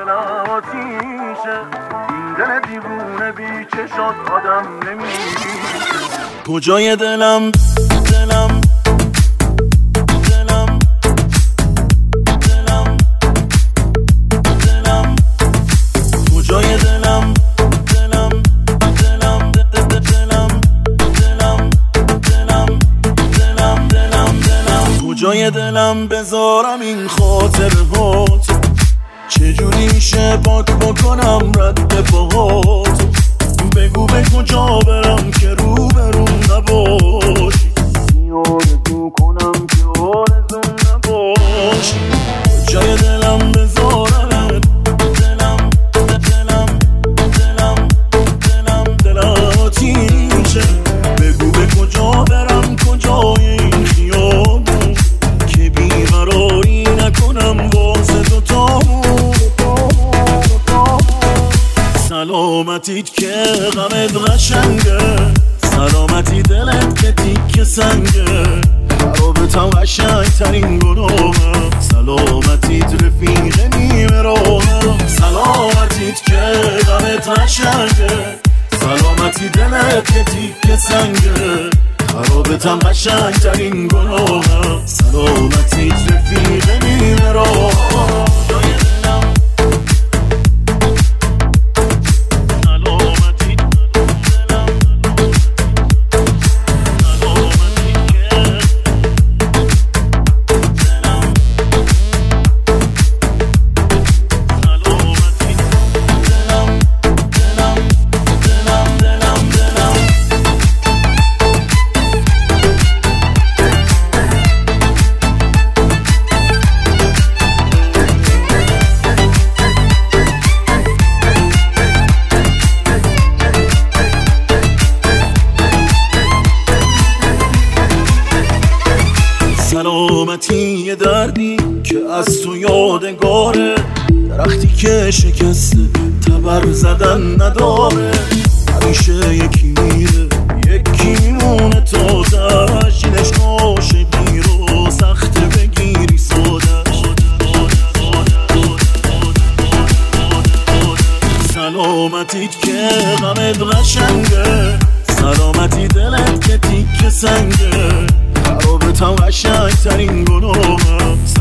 دلم آتیشه، این دل دیوونه بی چشات آدم نمیشه. کجای دلم دلم دلم دلم دلم کجای دلم دلم دلم دلم دلم دلم دلم دلم دلم کجای دلم بذارم این خاطرهات، چجوری میشه پاک بکنم رد پاهات، بگو به کجا برم که رو برون نباشی، آرزو کنم که آرزو نباشی. کجای دلم بذارم دلم دلم دلم دلم دلم آتیشه، بگو به کجا برم کجای این خیابون که بیقراری نکنم واسه دوتامون. سلامتیت که غمت قشنگه، سلامتی دلت که تیک سنگه، رابطم قشنگ ترین گناهم، سلامتیت رفیق نیمه راهم. سلامتیت که غمت قشنگه، سلامتی دلت که تیک سنگه، رابطم قشنگ ترین گناهم، سلامتیت رفیق نیمه راهم. سلامتی یه دردی که از تو یادگاره، درختی که شکسته تبر زدن نداره، همیشه یکی میره یکی میمونه تازه‌اش، اینش عاشقی رو سخته بگیری ساده‌اش. سلامتیت که غمت قشنگه، سلامتی دلت که تیک سنگه، رابطم قشنگ ترین گناهم،